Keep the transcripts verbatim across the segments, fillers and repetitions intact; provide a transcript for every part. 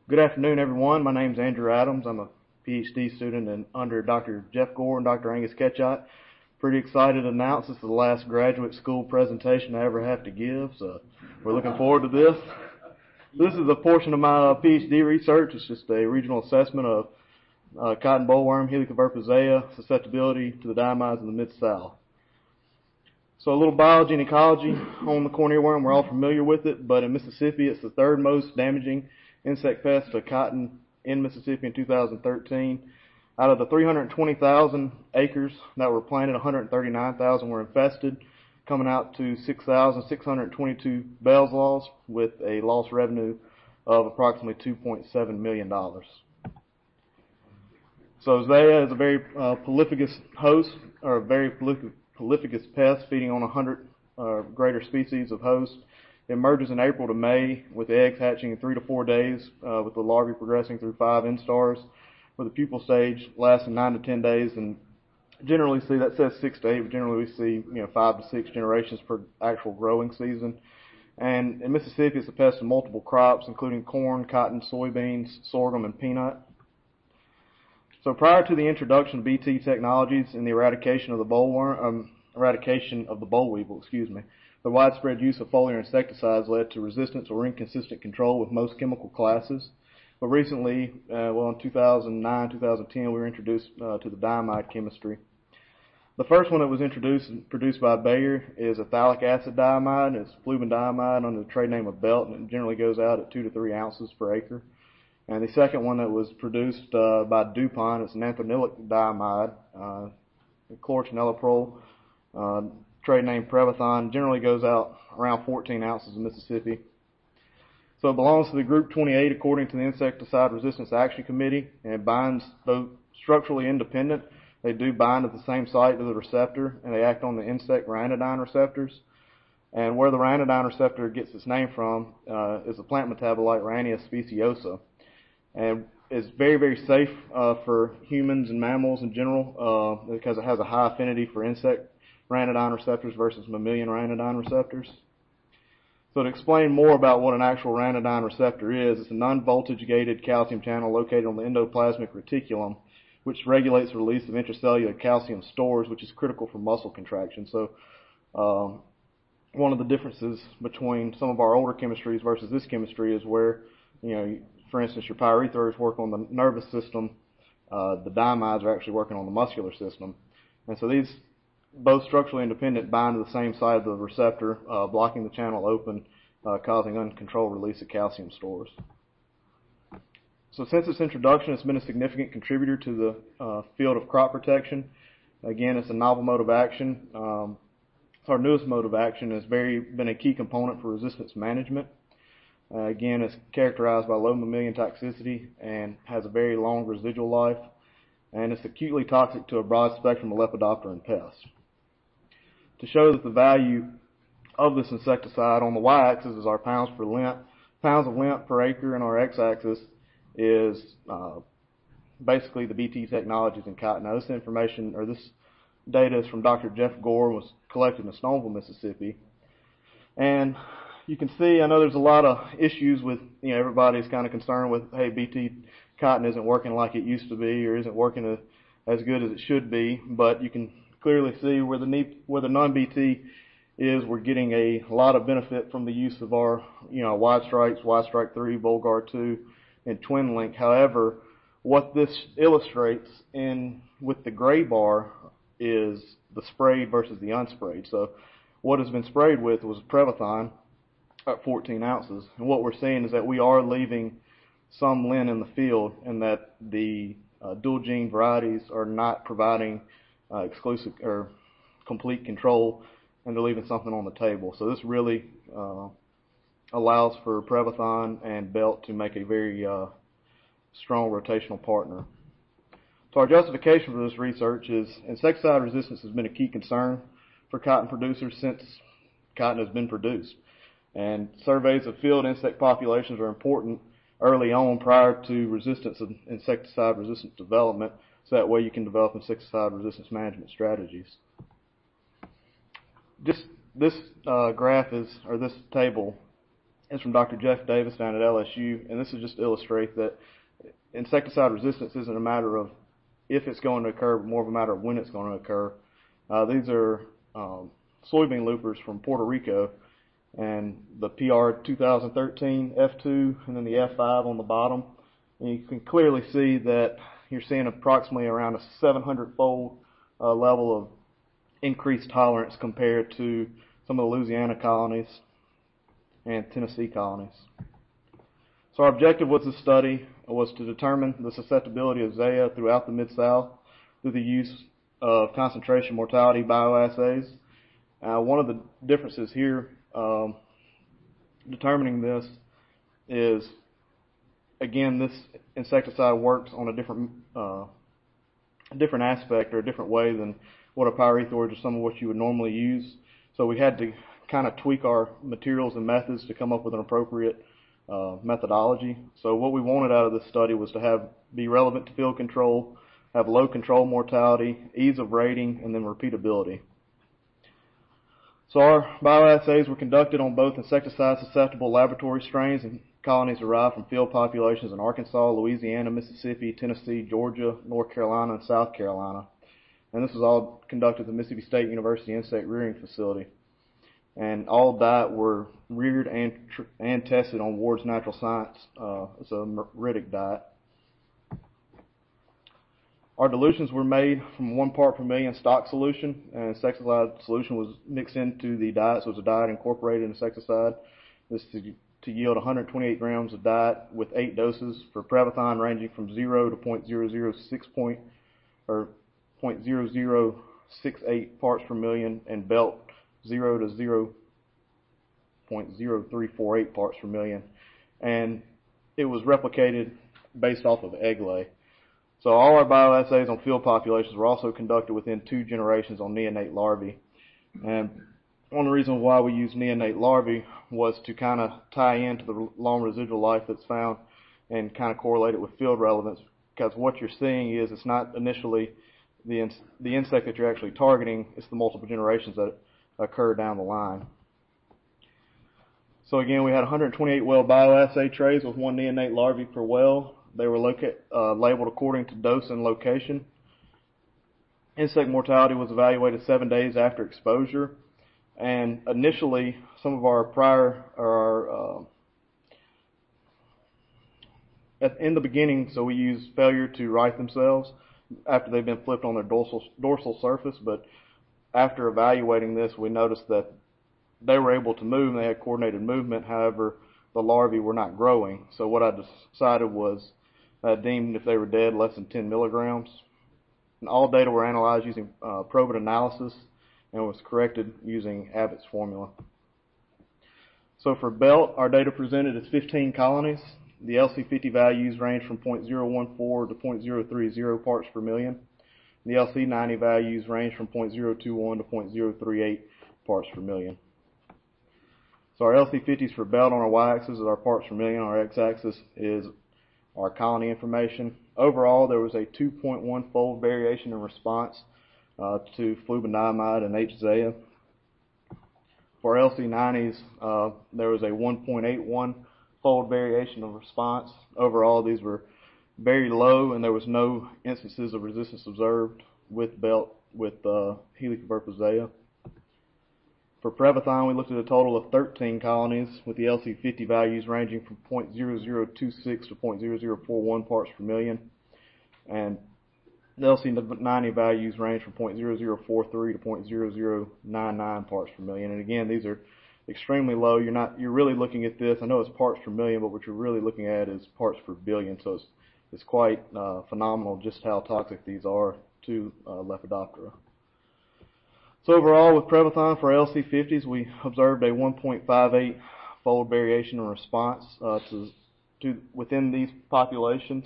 Good afternoon, everyone. My name is Andrew Adams. I'm a PhD student and under Doctor Jeff Gore and Doctor Angus Ketchot. Pretty excited to announce this is the last graduate school presentation I ever have to give, so we're looking forward to this. This is a portion of my PhD research. It's just a regional assessment of uh, cotton bollworm, Helicoverpa susceptibility to the diamides in the Mid-South. So a little biology and ecology on the corn earworm. We're all familiar with it, but in Mississippi it's the third most damaging insect pest to cotton in Mississippi in two thousand thirteen. Out of the three hundred twenty thousand acres that were planted, one hundred thirty-nine thousand were infested, coming out to six thousand six hundred twenty-two Bell's loss with a lost revenue of approximately two point seven million dollars. So Zea is a very uh, prolificous host, or a very prolific, prolificous pest, feeding on one hundred uh, greater species of host. It emerges in April to May with the eggs hatching in three to four days, uh, with the larvae progressing through five instars, with the pupal stage lasting nine to ten days. And generally see, that says six to eight, but generally we see you know five to six generations per actual growing season. And in Mississippi, it's a pest of multiple crops, including corn, cotton, soybeans, sorghum, and peanut. So prior to the introduction of B T technologies and the eradication of the bollworm, um, eradication of the boll weevil, excuse me, the widespread use of foliar insecticides led to resistance or inconsistent control with most chemical classes. But recently, uh, well, in two thousand nine, two thousand ten, we were introduced uh, to the diamide chemistry. The first one that was introduced and produced by Bayer is a phthalic acid diamide. It's flubendiamide under the trade name of Belt, and it generally goes out at two to three ounces per acre. And the second one that was produced uh, by DuPont is an anthranilic diamide, uh, chlorotolueneprol, uh, trade name Prevathon, generally goes out around fourteen ounces in Mississippi. So it belongs to the group twenty-eight according to the Insecticide Resistance Action Committee, and it binds, though structurally independent, they do bind at the same site to the receptor, and they act on the insect ranitidine receptors. And where the ranitidine receptor gets its name from uh, is the plant metabolite Rania speciosa, and is very, very safe uh, for humans and mammals in general uh, because it has a high affinity for insect ranitidine receptors versus mammalian ranitidine receptors. So to explain more about what an actual ranitidine receptor is, it's a non-voltage gated calcium channel located on the endoplasmic reticulum, which regulates the release of intracellular calcium stores, which is critical for muscle contraction. So um, one of the differences between some of our older chemistries versus this chemistry is where, you know, for instance, your pyrethroids work on the nervous system, uh, the diamides are actually working on the muscular system. And so these, both structurally independent, bind to the same side of the receptor, uh, blocking the channel open, uh, causing uncontrolled release of calcium stores. So since its introduction, it's been a significant contributor to the uh, field of crop protection. Again, it's a novel mode of action. Um, it's our newest mode of action. It's very been a key component for resistance management. Uh, again, it's characterized by low mammalian toxicity and has a very long residual life. And it's acutely toxic to a broad spectrum of lepidopteran pests. To show that the value of this insecticide, on the y-axis is our pounds per lint, pounds of lint per acre, and our x-axis is uh, basically the B T technologies in cotton. Now, this information, or this data is from Doctor Jeff Gore, was collected in Stoneville, Mississippi. And you can see, I know there's a lot of issues with, you know, everybody's kind of concerned with, hey, B T cotton isn't working like it used to be, or isn't working as good as it should be, but you can clearly see where the where the non-B T is, we're getting a lot of benefit from the use of our, you know, wide strikes, wide strike three, Volgar two, and Twin Link. However, what this illustrates in with the gray bar is the sprayed versus the unsprayed. So what has been sprayed with was Prevathon at fourteen ounces, and what we're seeing is that we are leaving some lin in the field, and that the uh, dual gene varieties are not providing uh, exclusive or complete control, and they're leaving something on the table. So this really uh, allows for Prevathon and Belt to make a very uh, strong rotational partner. So our justification for this research is insecticide resistance has been a key concern for cotton producers since cotton has been produced. And surveys of field insect populations are important early on prior to resistance of insecticide resistance development, so that way you can develop insecticide resistance management strategies. Just this uh, graph is, or this table is from Doctor Jeff Davis down at L S U, and this is just to illustrate that insecticide resistance isn't a matter of if it's going to occur, but more of a matter of when it's going to occur. Uh, these are um, soybean loopers from Puerto Rico, and the P R two thousand thirteen F two and then the F five on the bottom. And you can clearly see that you're seeing approximately around a seven hundred fold uh, level of increased tolerance compared to some of the Louisiana colonies and Tennessee colonies. So our objective with this study was to determine the susceptibility of Zea throughout the Mid-South through the use of concentration mortality bioassays. Uh, one of the differences here um, determining this is, again, this insecticide works on a different uh, different aspect or a different way than what a pyrethroid or some of what you would normally use. So we had to kind of tweak our materials and methods to come up with an appropriate uh, methodology. So what we wanted out of this study was to have be relevant to field control, have low control mortality, ease of rating, and then repeatability. So our bioassays were conducted on both insecticide-susceptible laboratory strains and colonies derived from field populations in Arkansas, Louisiana, Mississippi, Tennessee, Georgia, North Carolina, and South Carolina. And this was all conducted at the Mississippi State University Insect Rearing Facility. And all diet were reared and tr and tested on Ward's Natural Science. Uh, it's a Meridic diet. Our dilutions were made from one part per million stock solution, and insecticide solution was mixed into the diet, so it was a diet incorporated insecticide. This is to, to yield one hundred twenty-eight grams of diet with eight doses for Prevathon, ranging from zero to zero point zero zero six point or zero point zero zero six eight parts per million, and Belt zero to zero point zero three four eight parts per million. And it was replicated based off of egg lay. So all our bioassays on field populations were also conducted within two generations on neonate larvae. And one of the reasons why we used neonate larvae was to kind of tie into the long residual life that's found and kind of correlate it with field relevance, because what you're seeing is it's not initially the, in the insect that you're actually targeting, it's the multiple generations that occur down the line. So again, we had one hundred twenty-eight well bioassay trays with one neonate larvae per well. They were loca uh, labeled according to dose and location. Insect mortality was evaluated seven days after exposure. And initially, some of our prior, or our, uh, at, in the beginning, so we used failure to right themselves after they've been flipped on their dorsal, dorsal surface. But after evaluating this, we noticed that they were able to move and they had coordinated movement. However, the larvae were not growing. So what I decided was I deemed if they were dead less than ten milligrams. And all data were analyzed using uh, probit analysis and was corrected using Abbott's formula. So for Belt, our data presented is fifteen colonies. The L C fifty values range from zero point zero one four to zero point zero three zero parts per million. The L C ninety values range from zero point zero two one to zero point zero three eight parts per million. So our L C fifties for Belt on our y-axis is our parts per million. Our x-axis is our colony information. Overall, there was a two point one fold variation in response uh, to flubendiamide and H. Zea. For L C nineties, uh, there was a one point eight one fold variation of response. Overall, these were very low, and there was no instances of resistance observed with Belt with uh, Helicobacter Zea. For Prevathon, we looked at a total of thirteen colonies with the L C fifty values ranging from zero point zero zero two six to zero point zero zero four one parts per million. And the L C ninety values range from zero point zero zero four three to zero point zero zero nine nine parts per million. And again, these are extremely low. You're not, you're really looking at this, I know it's parts per million, but what you're really looking at is parts per billion. So it's, it's quite uh, phenomenal just how toxic these are to uh, Lepidoptera. So overall, with Prevathon for L C fifties, we observed a one point five eight fold variation in response uh, to, to within these populations.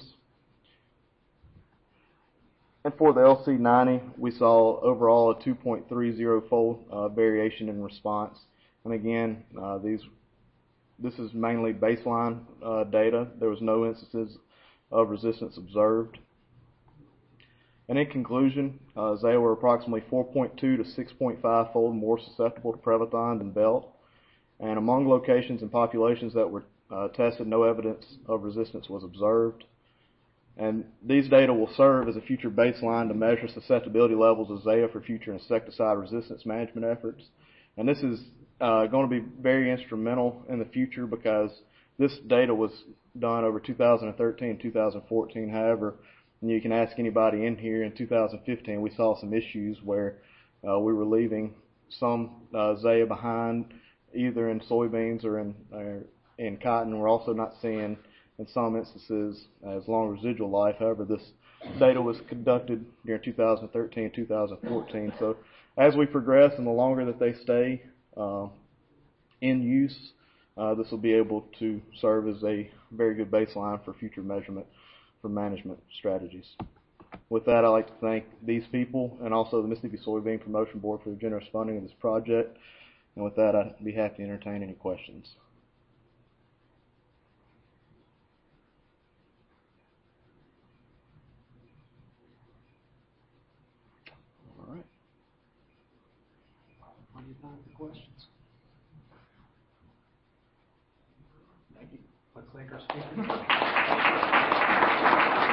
And for the L C ninety, we saw overall a two point three zero fold uh, variation in response. And again, uh, these this is mainly baseline uh, data. There was no instances of resistance observed. And in conclusion, uh, Zea were approximately four point two to six point five fold more susceptible to Prevathon than Belt. And among locations and populations that were uh, tested, no evidence of resistance was observed. And these data will serve as a future baseline to measure susceptibility levels of Zea for future insecticide resistance management efforts. And this is uh, going to be very instrumental in the future because this data was done over two thousand thirteen and two thousand fourteen. However, and you can ask anybody in here, in two thousand fifteen we saw some issues where uh, we were leaving some uh, Zea behind, either in soybeans or in, uh, in cotton. We're also not seeing, in some instances, as long residual life. However, this data was conducted during two thousand thirteen and two thousand fourteen. So as we progress and the longer that they stay uh, in use, uh, this will be able to serve as a very good baseline for future measurement for management strategies. With that, I'd like to thank these people and also the Mississippi Soybean Promotion Board for the generous funding of this project. And with that, I'd be happy to entertain any questions. All right. Plenty of time for questions. Thank you. Let's thank our speakers.